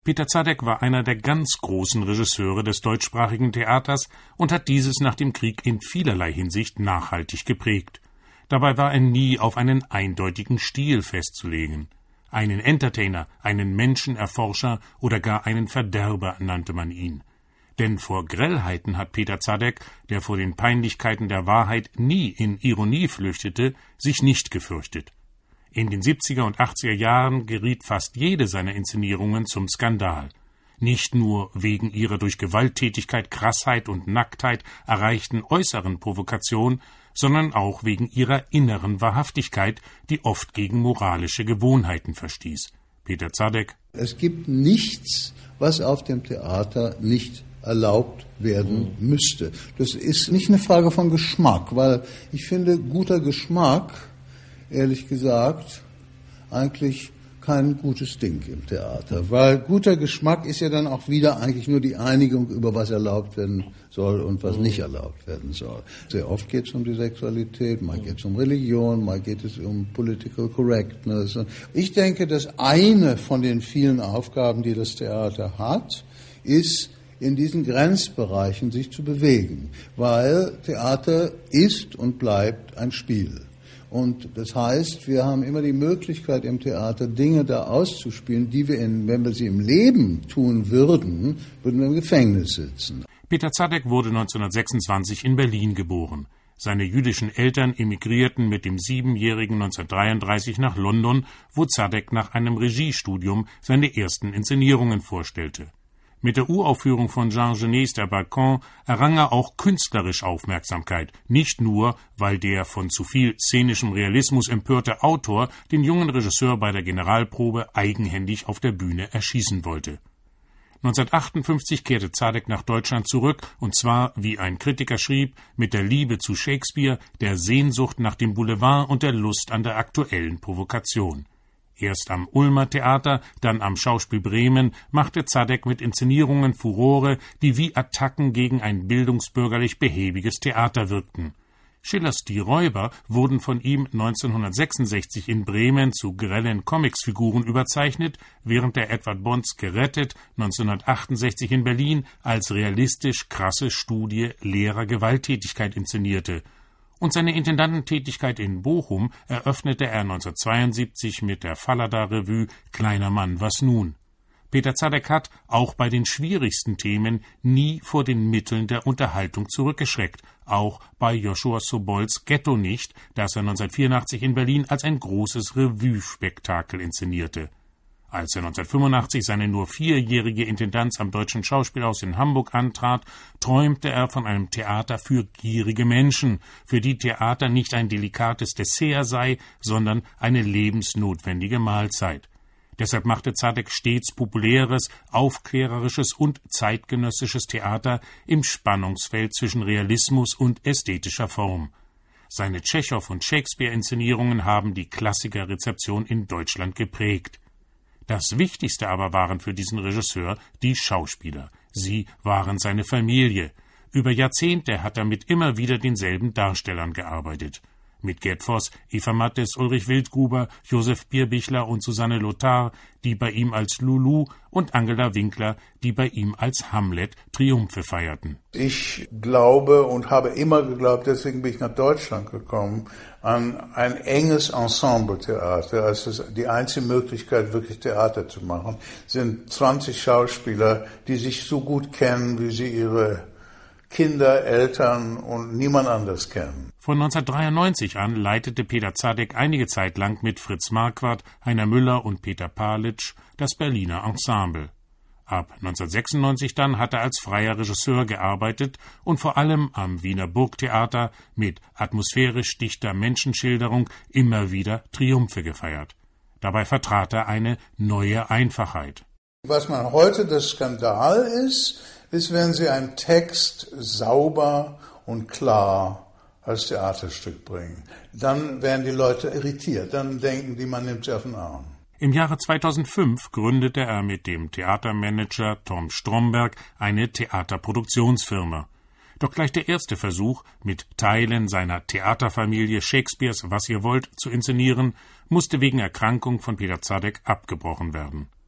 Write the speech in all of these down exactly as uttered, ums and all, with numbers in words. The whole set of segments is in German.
Peter Zadek war einer der ganz großen Regisseure des deutschsprachigen Theaters und hat dieses nach dem Krieg in vielerlei Hinsicht nachhaltig geprägt. Dabei war er nie auf einen eindeutigen Stil festzulegen. Einen Entertainer, einen Menschenerforscher oder gar einen Verderber nannte man ihn. Denn vor Grellheiten hat Peter Zadek, der vor den Peinlichkeiten der Wahrheit nie in Ironie flüchtete, sich nicht gefürchtet. In den siebziger und achtziger Jahren geriet fast jede seiner Inszenierungen zum Skandal. Nicht nur wegen ihrer durch Gewalttätigkeit, Krassheit und Nacktheit erreichten äußeren Provokation, sondern auch wegen ihrer inneren Wahrhaftigkeit, die oft gegen moralische Gewohnheiten verstieß. Peter Zadek: Es gibt nichts, was auf dem Theater nicht erlaubt werden müsste. Das ist nicht eine Frage von Geschmack, weil ich finde, guter Geschmack, ehrlich gesagt, eigentlich kein gutes Ding im Theater, weil guter Geschmack ist ja dann auch wieder eigentlich nur die Einigung über was erlaubt werden soll und was nicht erlaubt werden soll. Sehr oft geht es um die Sexualität, mal geht es um Religion, mal geht es um Political Correctness. Ich denke, dass eine von den vielen Aufgaben, die das Theater hat, ist, in diesen Grenzbereichen sich zu bewegen, weil Theater ist und bleibt ein Spiel. Und das heißt, wir haben immer die Möglichkeit im Theater Dinge da auszuspielen, die wir, in, wenn wir sie im Leben tun würden, würden wir im Gefängnis sitzen. Peter Zadek wurde neunzehnhundertsechsundzwanzig in Berlin geboren. Seine jüdischen Eltern emigrierten mit dem Siebenjährigen neunzehnhundertdreiunddreißig nach London, wo Zadek nach einem Regiestudium seine ersten Inszenierungen vorstellte. Mit der Uraufführung von Jean Genets Der Balkon errang er auch künstlerisch Aufmerksamkeit, nicht nur, weil der von zu viel szenischem Realismus empörte Autor den jungen Regisseur bei der Generalprobe eigenhändig auf der Bühne erschießen wollte. neunzehnhundertachtundfünfzig kehrte Zadek nach Deutschland zurück, und zwar, wie ein Kritiker schrieb, mit der Liebe zu Shakespeare, der Sehnsucht nach dem Boulevard und der Lust an der aktuellen Provokation. Erst am Ulmer Theater, dann am Schauspiel Bremen machte Zadek mit Inszenierungen Furore, die wie Attacken gegen ein bildungsbürgerlich behäbiges Theater wirkten. Schillers Die Räuber wurden von ihm neunzehnhundertsechsundsechzig in Bremen zu grellen Comicsfiguren überzeichnet, während er Edward Bonds Gerettet neunzehnhundertachtundsechzig in Berlin als realistisch krasse Studie leerer Gewalttätigkeit inszenierte. Und seine Intendantentätigkeit in Bochum eröffnete er neunzehnhundertzweiundsiebzig mit der Fallada-Revue »Kleiner Mann, was nun?«. Peter Zadek hat, auch bei den schwierigsten Themen, nie vor den Mitteln der Unterhaltung zurückgeschreckt, auch bei Joshua Sobols Ghetto nicht, das er neunzehnhundertvierundachtzig in Berlin als ein großes Revue-Spektakel inszenierte. Als er neunzehnhundertfünfundachtzig seine nur vierjährige Intendanz am Deutschen Schauspielhaus in Hamburg antrat, träumte er von einem Theater für gierige Menschen, für die Theater nicht ein delikates Dessert sei, sondern eine lebensnotwendige Mahlzeit. Deshalb machte Zadek stets populäres, aufklärerisches und zeitgenössisches Theater im Spannungsfeld zwischen Realismus und ästhetischer Form. Seine Tschechow- und Shakespeare-Inszenierungen haben die Klassikerrezeption in Deutschland geprägt. Das Wichtigste aber waren für diesen Regisseur die Schauspieler. Sie waren seine Familie. Über Jahrzehnte hat er mit immer wieder denselben Darstellern gearbeitet. Mit Gerd Voss, Eva Mattes, Ulrich Wildgruber, Josef Bierbichler und Susanne Lothar, die bei ihm als Lulu, und Angela Winkler, die bei ihm als Hamlet Triumphe feierten. Ich glaube und habe immer geglaubt, deswegen bin ich nach Deutschland gekommen, an ein enges Ensemble-Theater. Also es ist die einzige Möglichkeit, wirklich Theater zu machen, sind zwanzig Schauspieler, die sich so gut kennen, wie sie ihre Kinder, Eltern und niemand anders kennen. Von neunzehnhundertdreiundneunzig an leitete Peter Zadek einige Zeit lang mit Fritz Marquardt, Heiner Müller und Peter Palitsch das Berliner Ensemble. Ab neunzehnhundertsechsundneunzig dann hat er als freier Regisseur gearbeitet und vor allem am Wiener Burgtheater mit atmosphärisch dichter Menschenschilderung immer wieder Triumphe gefeiert. Dabei vertrat er eine neue Einfachheit. Was man heute der Skandal ist, ist, wenn Sie einen Text sauber und klar als Theaterstück bringen. Dann werden die Leute irritiert, dann denken die, man nimmt sie auf den Arm. Im Jahre zweitausendfünf gründete er mit dem Theatermanager Tom Stromberg eine Theaterproduktionsfirma. Doch gleich der erste Versuch, mit Teilen seiner Theaterfamilie Shakespeares Was ihr wollt zu inszenieren, musste wegen Erkrankung von Peter Zadek abgebrochen werden.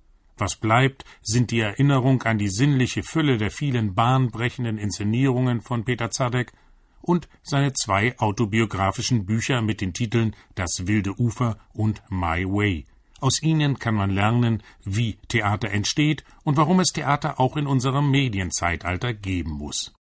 Was bleibt, sind die Erinnerung an die sinnliche Fülle der vielen bahnbrechenden Inszenierungen von Peter Zadek und seine zwei autobiografischen Bücher mit den Titeln »Das wilde Ufer« und »My Way«. Aus ihnen kann man lernen, wie Theater entsteht und warum es Theater auch in unserem Medienzeitalter geben muss.